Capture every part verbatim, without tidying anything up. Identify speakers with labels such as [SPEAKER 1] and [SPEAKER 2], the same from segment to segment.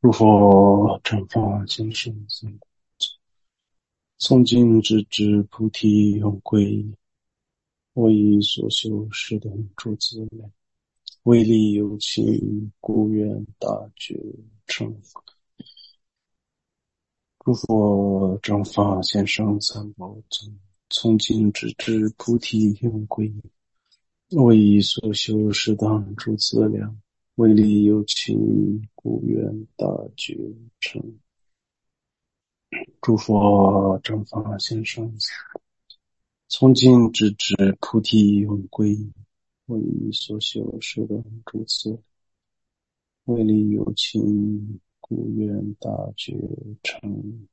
[SPEAKER 1] 如佛正法见性三观，诵经直至菩提永归依。我以所修是等诸资粮，为利有情，故愿大觉成。如佛正法见性三宝尊，诵经直至菩提永归依。我以所修是等诸资粮，为利有情，故愿大觉成。诸佛正法现生，从今直至菩提永归依。我以所修是等诸资，为利有情，故愿大觉成。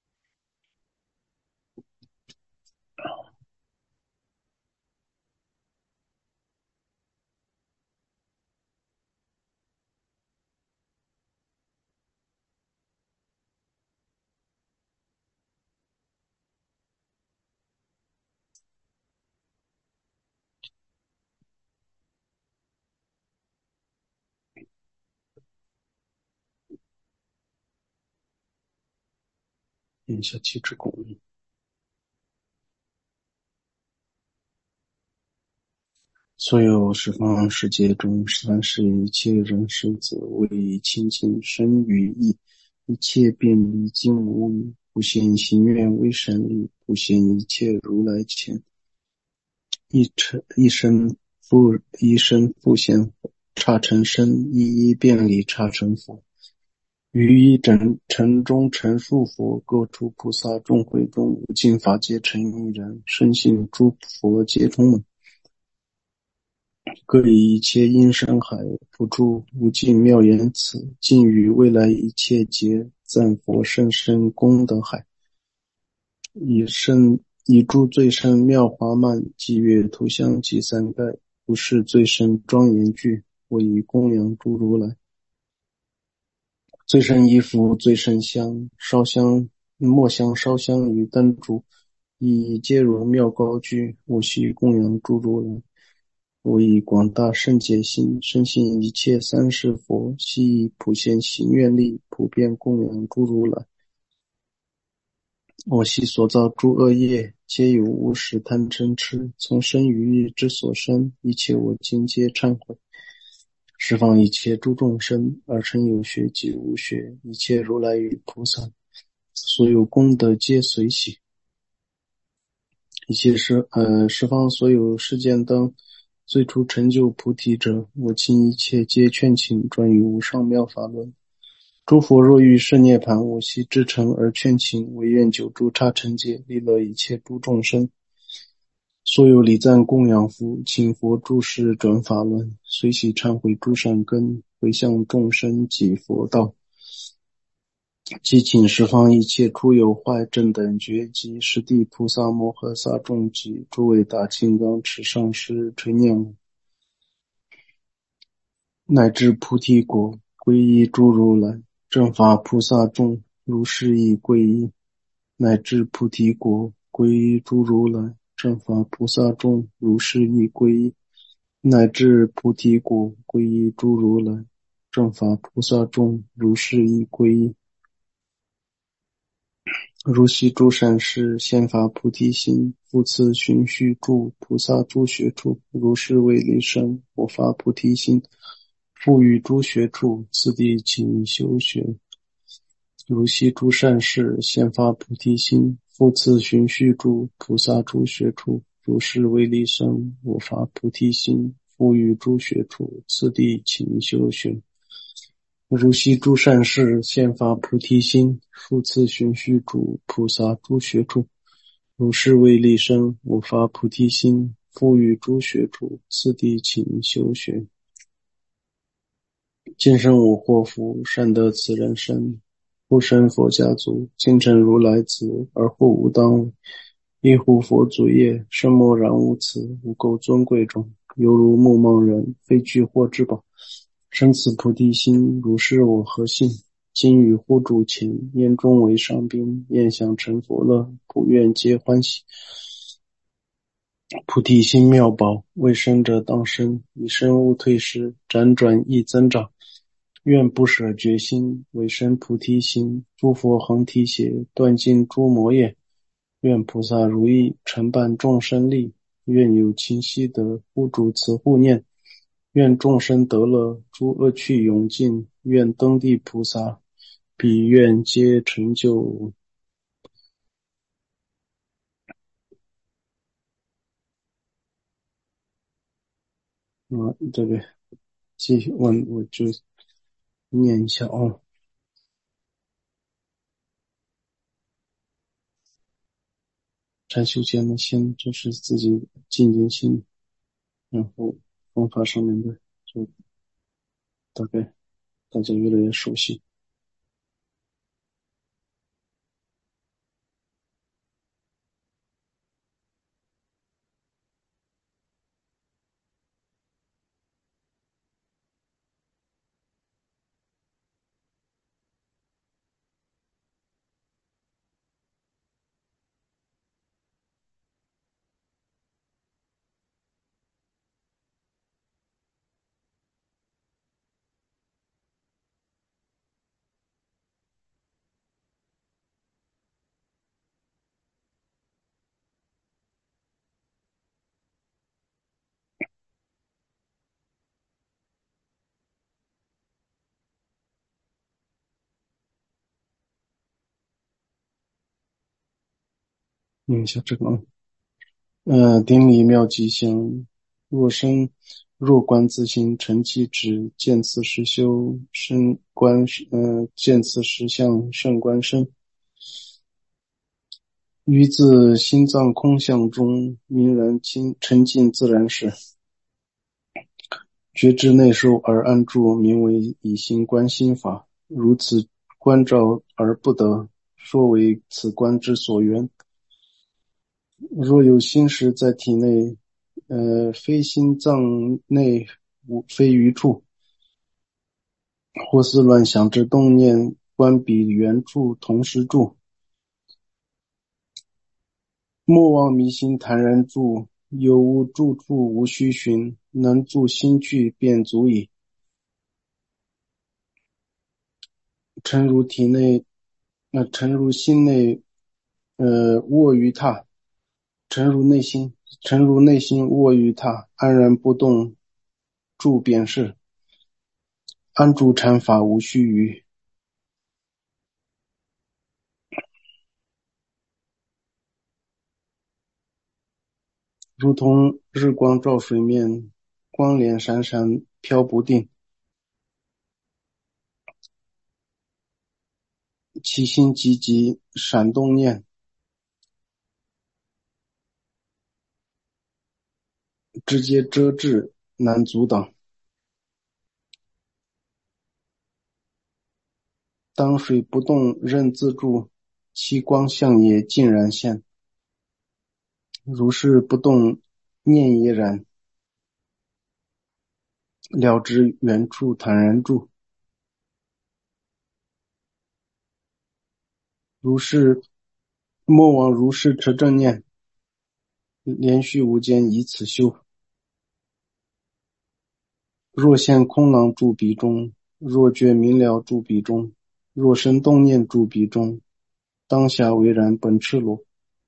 [SPEAKER 1] 言下七支供养。所有十方世界中，凡是一切人世子，为亲近身语意，一切便离尽无余，不现行愿为神力，不现一切如来前，一身一身复一身复现刹尘身，一一便离刹尘佛。于一整尘中陈述佛，各处菩萨众会中，无尽法界成一人，深信诸佛皆通门。各以一切因深海，普诸无尽妙言辞，尽于未来一切劫，赞佛甚深功德海。以深以诸最深妙华曼，伎乐图像及三盖，不是最深庄严具，我以供养诸如来。最深衣服，最深香，烧香末香烧香于灯烛，以皆如妙高居，我悉供养诸如来。我以广大圣解心，深信一切三世佛，悉以普现行愿力，普遍供养诸如来。我悉所造诸恶业，皆有无始贪嗔痴，从生于意之所生，一切我今皆忏悔。十方一切诸众生，尔称有学及无学，一切如来与菩萨，所有功德皆随喜。一切十呃十方所有世间灯，最初成就菩提者，我今一切皆劝请，专于无上妙法轮。诸佛若欲摄涅盘，我悉至诚而劝请，唯愿久住刹尘界，利乐一切诸众生。所有礼赞供养福，请佛住世转法轮，随喜忏悔诸善根，回向众生及佛道。即请十方一切诸有坏正等觉及十地菩萨摩诃萨众及诸位大金刚持上师垂念我，乃至菩提果，皈依诸如来。正法菩萨众如是亦皈依，乃至菩提果，皈依诸如来。正法菩萨众如是亦皈依，乃至菩提果，皈依诸如来。正法菩萨众如是亦皈依。如悉诸善事，现发菩提心，复次循序住菩萨诸学处，如是为离生，我发菩提心，复于诸学处，次第请修学。如悉诸善事，现发菩提心，复次循序住菩萨诸学处，如是为离生，我发菩提心，复于诸学处，次第请修学。如悉诸善事，现发菩提心，复次循序住菩萨诸学处，如是为利生，我发菩提心，复于诸学处，次第请修学。今生我获福，善得此人身，复生佛家族，今成如来子，而后无当为。一呼佛祖业，身默然无辞，无垢尊贵中，犹如目梦人，非具获之宝。生此菩提心，如是我何幸？今于护主前，焉中为上宾，宴享成佛乐，普愿皆欢喜。菩提心妙宝，未生者当生，以身勿退失，辗转亦增长。 愿不舍决心，为生菩提心，诸佛恒提携，断尽诸魔业。愿菩萨如意，承办众生利。愿有情悉德，护主慈护念。愿众生得乐，诸恶趣永尽。愿登地菩萨，彼愿皆成就。啊，这个继续问，我就念一下啊。禅修间呢，先就是自己静静心，然后方法上面的就大概大家越来越熟悉。念一下这个啊。呃，顶礼妙吉祥，若身若观自心，诚其止，见此实修，身观呃见此实相，胜观身。于自心脏空相中，明然清沉静自然时，觉知内受而安住，名为以心观心法。如此观照而不得，说为此观之所缘。若有心识在体内，呃，非心脏内无非余处，或思乱想之动念，观彼原处同时住。莫忘迷心坦然住，有无住处无须寻，能住心具便足矣。诚如体内，呃，诚如心内，呃，卧于榻，诚如内心，诚如内心卧于榻，安然不动，住便是。安住禅法无须臾。如同日光照水面，光脸闪闪飘不定，其心急急闪动念，直接遮滞，难阻挡。当水不动任自住，其光相也尽然现。如是不动，念也然，了知原处坦然住。如是莫往如是持正念，连续无间以此修。若现空囊住彼中，若觉明了住彼中，若生动念住彼中，当下为然本赤裸。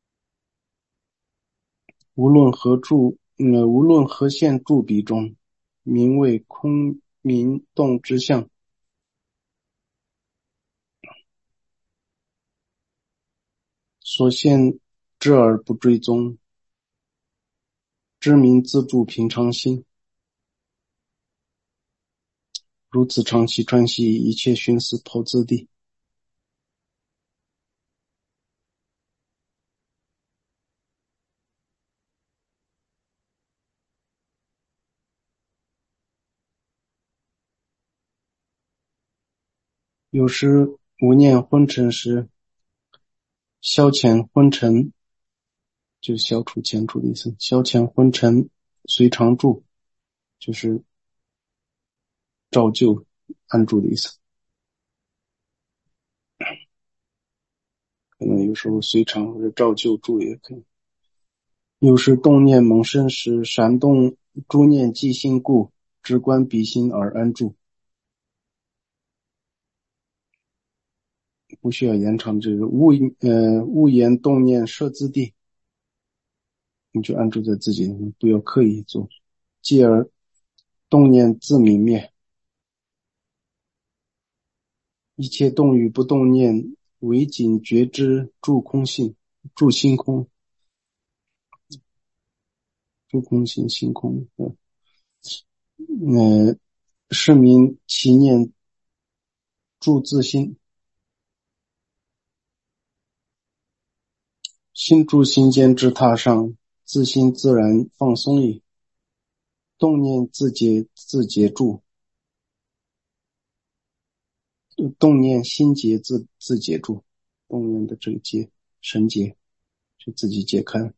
[SPEAKER 1] 无论何处，呃，无论何现住彼中，名为空明动之相。所现知而不追踪，知名自住平常心。如此长期专系，一切寻思投自地。有时无念昏沉时，消遣昏沉，就消除前除的意思。消遣昏沉随常住，就是照旧安住的意思。可能有时候随常或者照旧住也可以。有时动念猛生时，闪动诸念即心故，直观彼心而安住。 不需要延长这个勿呃勿言动念摄自地，你就安住在自己，不要刻意做，继而动念自泯灭，一切动与不动念，唯仅觉知住空性，住心空，住空性心空，呃，呃是名其念住自心，心住心间之榻上，自心自然放松矣。动念自结自结住，动念心结自自解住，动念的这个结绳结就自己解开。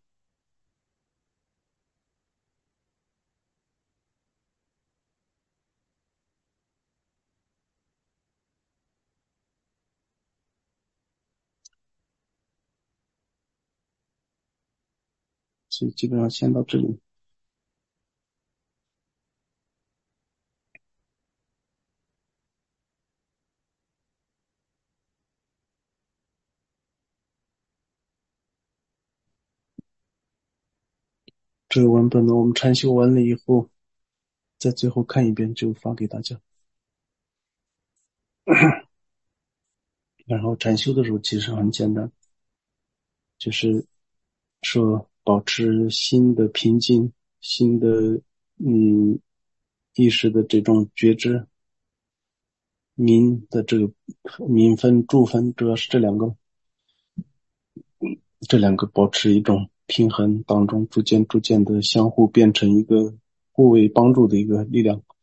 [SPEAKER 1] 所以基本上先到这里。这个文本呢，我们禅修完了以后，在最后看一遍就发给大家。然后禅修的时候其实很简单，就是说保持心的平静，心的嗯意识的这种觉知，明的这个明分住分，主要是这两个，这两个保持一种平衡当中，逐渐逐渐的相互变成一个互为帮助的一个力量，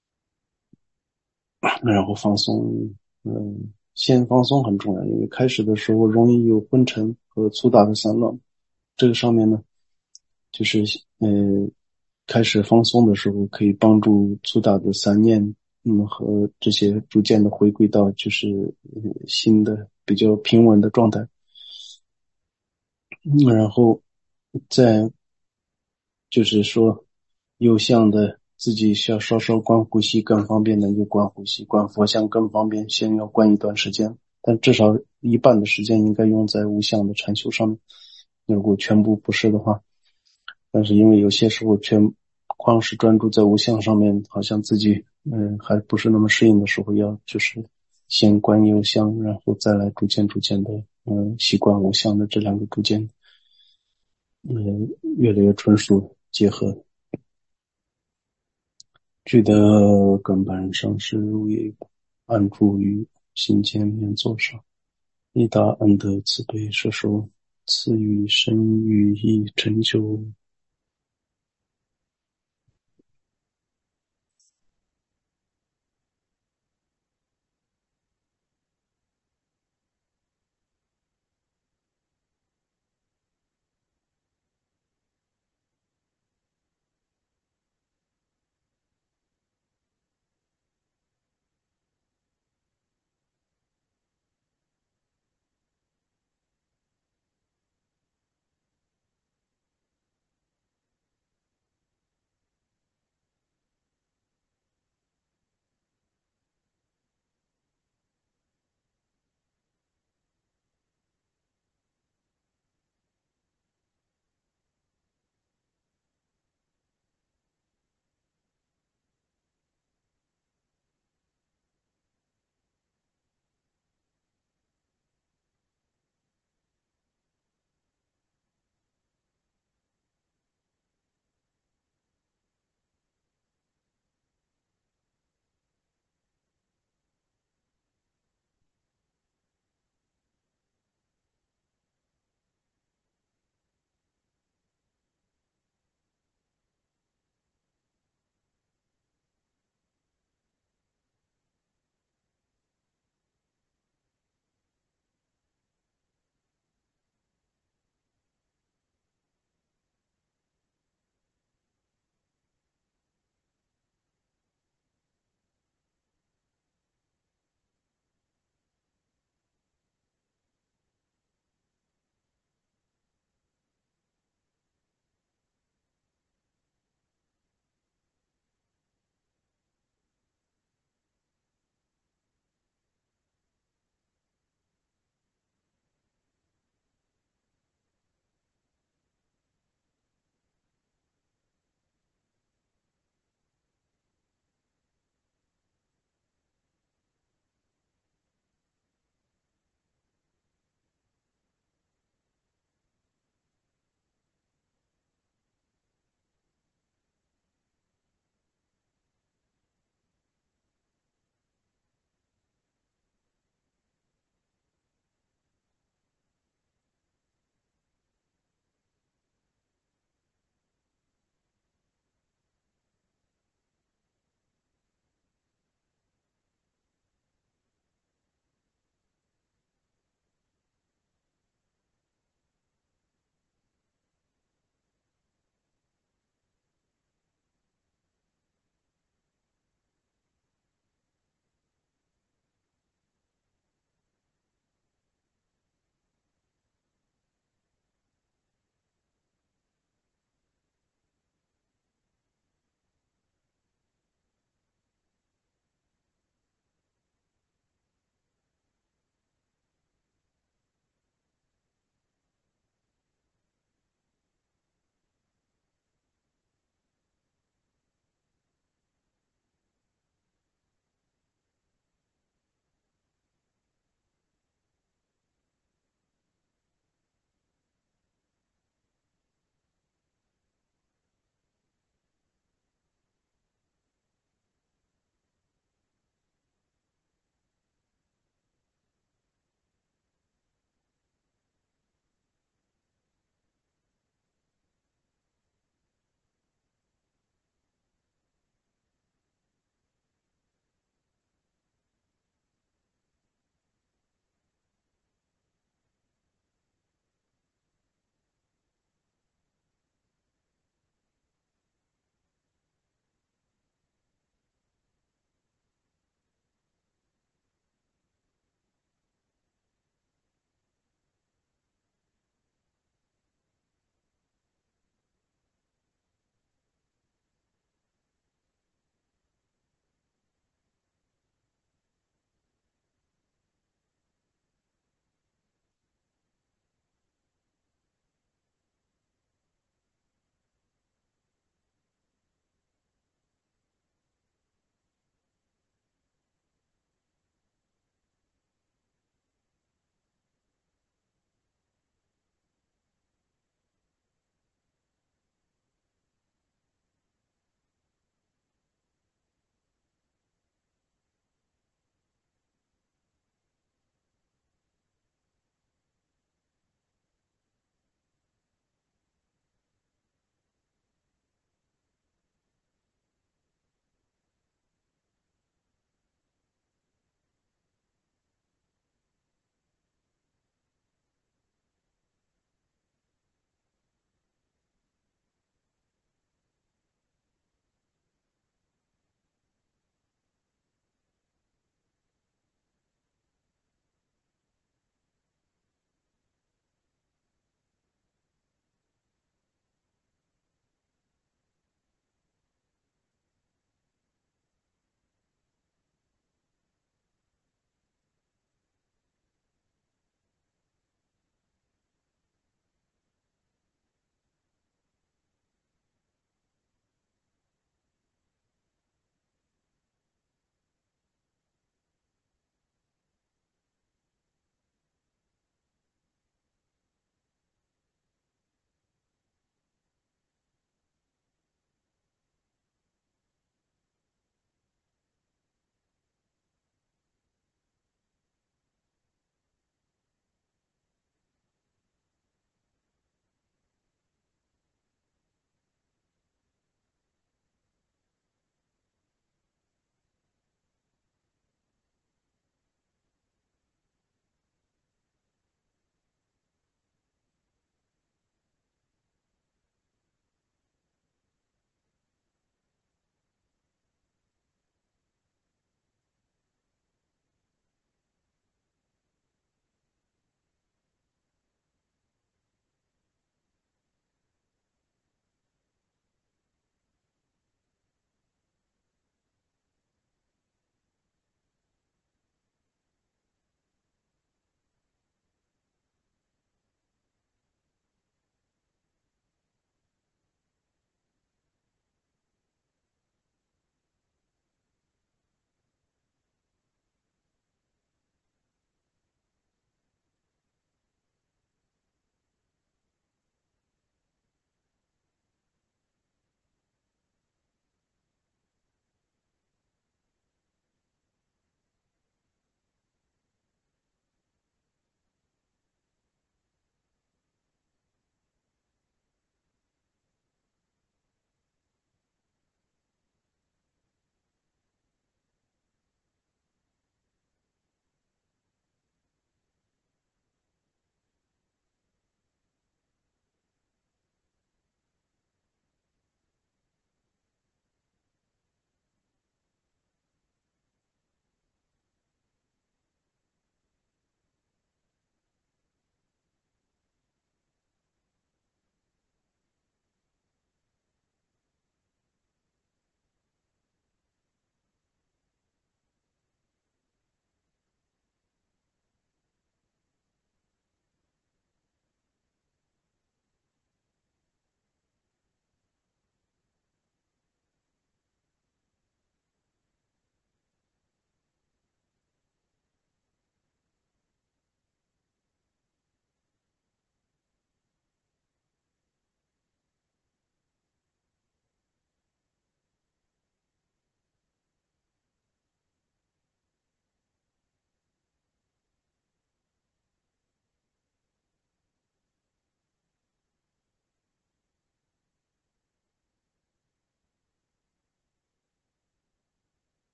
[SPEAKER 1] 然后放松。嗯，先放松很重要，因为开始的时候容易有昏沉和粗大的散乱。这个上面呢，就是呃，开始放松的时候，可以帮助粗大的散念，嗯，和这些逐渐的回归到就是呃新的比较平稳的状态。嗯，然后再就是说，有相的自己需要稍稍观呼吸更方便的就观呼吸，观佛像更方便，先要观一段时间，但至少一半的时间应该用在无相的禅修上面。如果全部不是的话，但是因为有些时候全光是专注在无相上面，好像自己嗯还不是那么适应的时候，要就是先观有相，然后再来逐渐逐渐的嗯习惯无相的这两个逐渐嗯越来越纯熟结合。具的根本上是入也安住于心间面座上，一大恩德慈悲摄受，赐予身语意成就。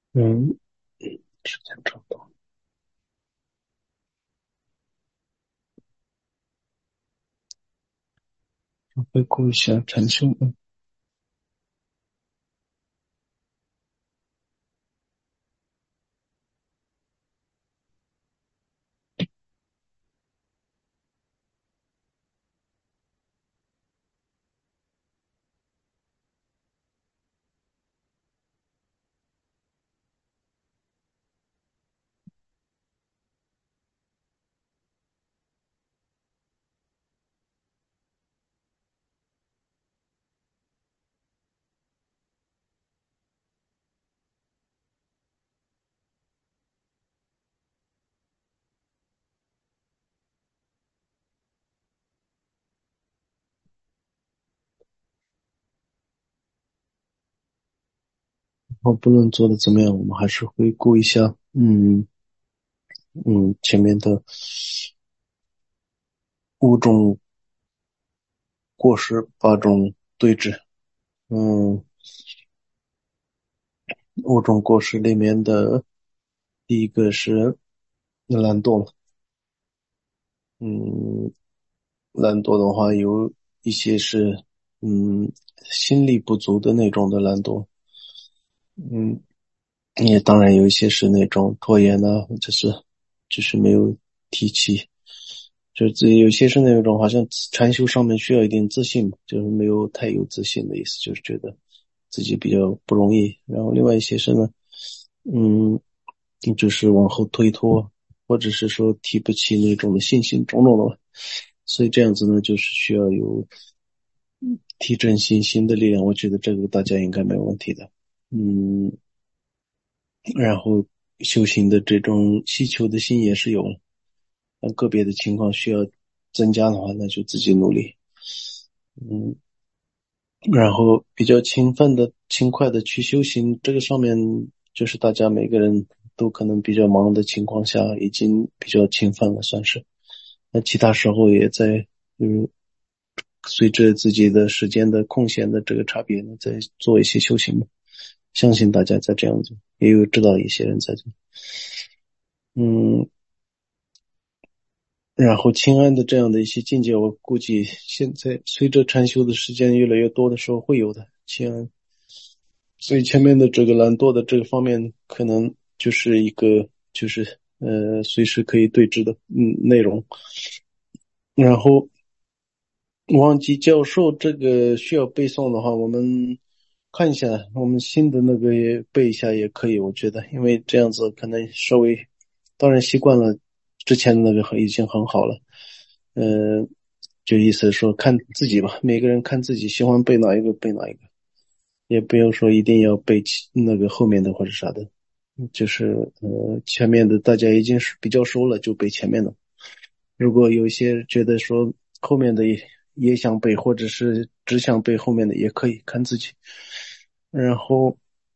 [SPEAKER 1] 嗯，时间差不多，回顾一下禅修。嗯然后不论做的怎么样，我们还是回顾一下，嗯嗯，前面的五种过失，八种对峙。嗯，五种过失里面的第一个是懒惰嘛。嗯，懒惰的话有一些是嗯心力不足的那种的懒惰。嗯，也当然有一些是那种拖延啊，或者是就是没有提起，就这有些是那种好像禅修上面需要一点自信嘛，就是没有太有自信的意思，就是觉得自己比较不容易。然后另外一些是呢，嗯，就是往后推脱，或者是说提不起那种的信心，种种的。所以这样子呢，就是需要有提振信心的力量。我觉得这个大家应该没有问题的。嗯，然后修行的这种希求的心也是有了，但个别的情况需要增加的话，那就自己努力。嗯，然后比较勤奋的、勤快的去修行，这个上面就是大家每个人都可能比较忙的情况下，已经比较勤奋了，算是。那其他时候也在，嗯，随着自己的时间的空闲的这个差别呢，在做一些修行嘛。相信大家在这样子，也有知道一些人在这。嗯，然后清安的这样的一些境界，我估计现在随着禅修的时间越来越多的时候会有的清安。所以前面的这个懒惰的这个方面，可能就是一个就是呃随时可以对峙的嗯内容。然后忘记教授这个需要背诵的话，我们看一下我们新的那个也背一下也可以，我觉得，因为这样子可能稍微，当然习惯了之前的那个很已经很好了。呃，就意思说看自己吧，每个人看自己喜欢背哪一个背哪一个，也不用说一定要背起那个后面的或者啥的，就是呃前面的大家已经是比较熟了，就背前面的。如果有一些觉得说后面的也也想背，或者是只想背后面的，也可以看自己。然后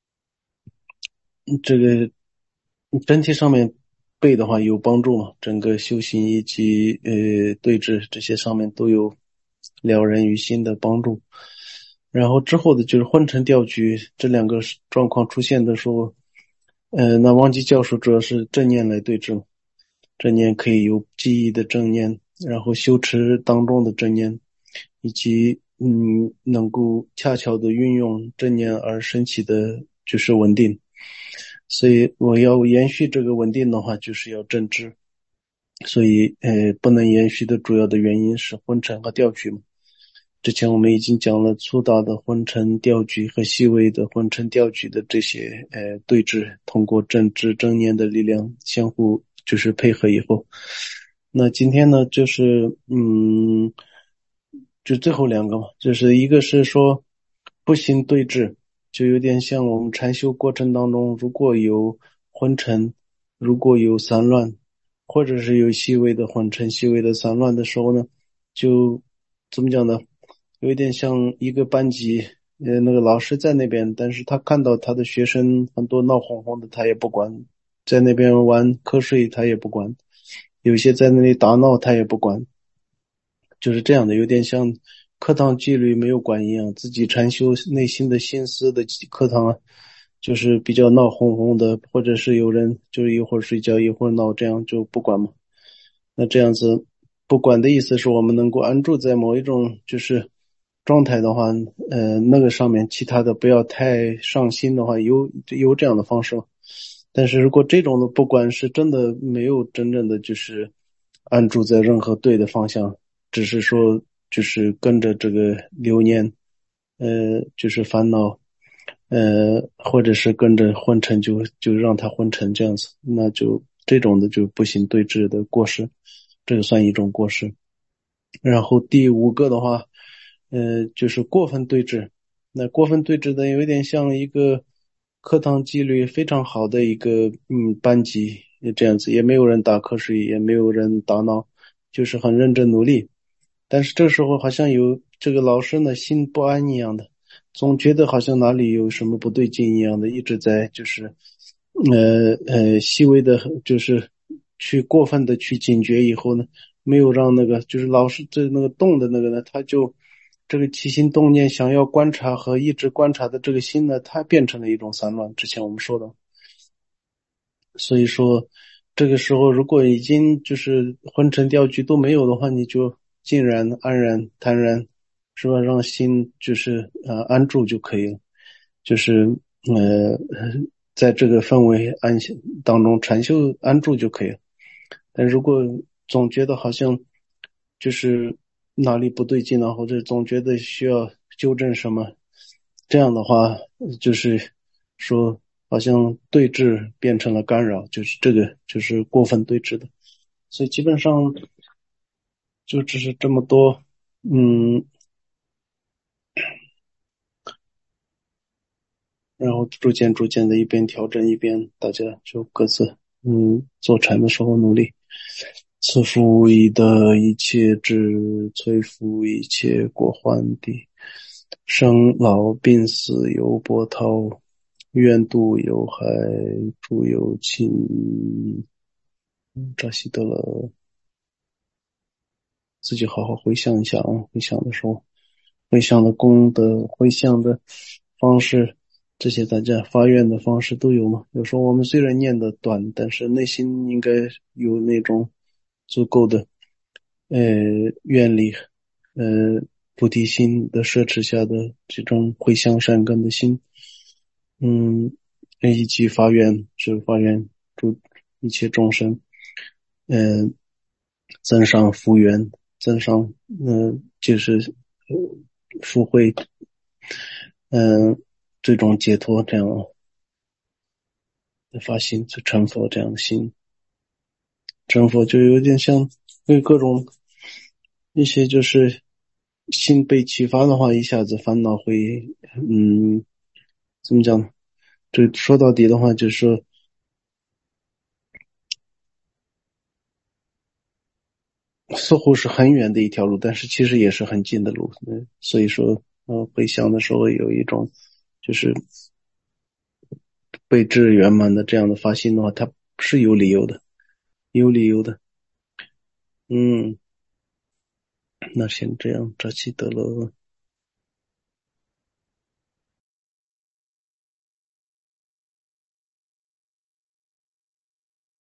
[SPEAKER 1] 这个整体上面背的话有帮助嘛？整个修行以及呃对峙这些上面都有了然于心的帮助。然后之后的就是昏沉掉举这两个状况出现的时候，呃，那忘记教授主要是正念来对治嘛。正念可以有记忆的正念，然后修持当中的正念，以及嗯能够恰巧的运用正念而升起的就是稳定。所以我要延续这个稳定的话，就是要正知。所以呃不能延续的主要的原因是昏沉和调举嘛。之前我们已经讲了粗大的昏沉调举和细微的昏沉调举的这些呃对峙，通过正知正念的力量相互就是配合以后，那今天呢就是嗯就最后两个嘛，就是一个是说不行对峙，就有点像我们禅修过程当中如果有昏沉，如果有散乱，或者是有细微的昏沉细微的散乱的时候呢，就怎么讲呢，有一点像一个班级，呃，那个老师在那边，但是他看到他的学生很多闹哄哄的，他也不管，在那边玩瞌睡他也不管，有些在那里打闹他也不管，就是这样的，有点像课堂纪律没有管一样，自己禅修内心的心思的课堂啊， 就是比较闹哄哄的，或者是有人就是一会儿睡觉一会儿闹，这样就不管嘛。那这样子不管的意思是我们能够安住在某一种就是状态的话，呃，那个上面其他的不要太上心的话，有有这样的方式吗？但是如果这种的不管是真的没有真正的就是安住在任何对的方向，只是说就是跟着这个流年，呃，就是烦恼，呃，或者是跟着昏沉就就让它昏沉这样子，那就这种的就不行对峙的过失，这个算一种过失。然后第五个的话，呃，就是过分对峙。那过分对峙的有一点像一个课堂纪律非常好的一个嗯班级这样子，也没有人打瞌睡，也没有人打闹，就是很认真努力。但是这时候好像有这个老师呢心不安一样的，总觉得好像哪里有什么不对劲一样的，一直在就是呃呃细微的，就是去过分的去警觉以后呢，没有让那个就是老师这那个动的那个呢，他就这个起心动念想要观察和一直观察的这个心呢，它变成了一种散乱。之前我们说的。所以说，这个时候如果已经就是昏沉掉举都没有的话，你就静然、安然、坦然，是吧？让心就是呃安住就可以了，就是呃在这个氛围安当中禅修安住就可以了。但如果总觉得好像就是哪里不对劲了，或者总觉得需要纠正什么，这样的话，就是说好像对峙变成了干扰，就是这个就是过分对峙的，所以基本上就只是这么多，嗯，然后逐渐逐渐的一边调整一边大家就各自嗯坐禅的时候努力。赐福无疑的一切智，摧伏一切过患地。生老病死犹波涛，愿度有害，诸有情。扎西德勒，自己好好回想一下啊，回想的时候，回想的功德，回想的方式，这些大家发愿的方式都有吗？有时候我们虽然念的短，但是内心应该有那种足够的呃愿力，呃菩提心的摄持下的这种回向善根的心，嗯，以及发愿，是发愿助一切众生，嗯、呃，增上福缘，增上，嗯、呃，就是呃福慧，嗯、呃，这种解脱这样的发心，就成佛这样的心，成佛就有点像为各种一些就是心被启发的话，一下子烦恼会，嗯，怎么讲呢？这说到底的话，就是说似乎是很远的一条路，但是其实也是很近的路。嗯，所以说，呃，回想的时候有一种就是被智圆满的这样的发心的话，它是有理由的，有理由的。嗯，那先这样，这期得了。